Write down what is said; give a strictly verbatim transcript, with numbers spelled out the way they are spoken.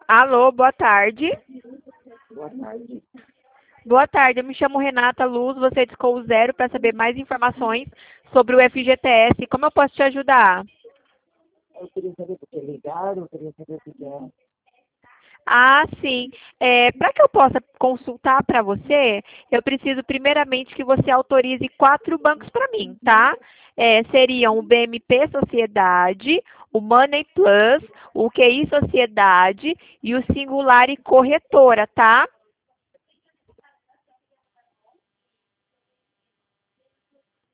Alô, boa tarde. Boa tarde. Boa tarde, eu me chamo Renata Luz, você discou o zero para saber mais informações sobre o F G T S. Como eu posso te ajudar? Eu queria saber por que ligaram, eu queria saber por que é. Ah, sim. É, para que eu possa consultar para você, eu preciso primeiramente que você autorize quatro bancos para mim, tá? É, seriam o B M P Sociedade, o Money Plus, o Q I Sociedade e o Singular e Corretora, tá?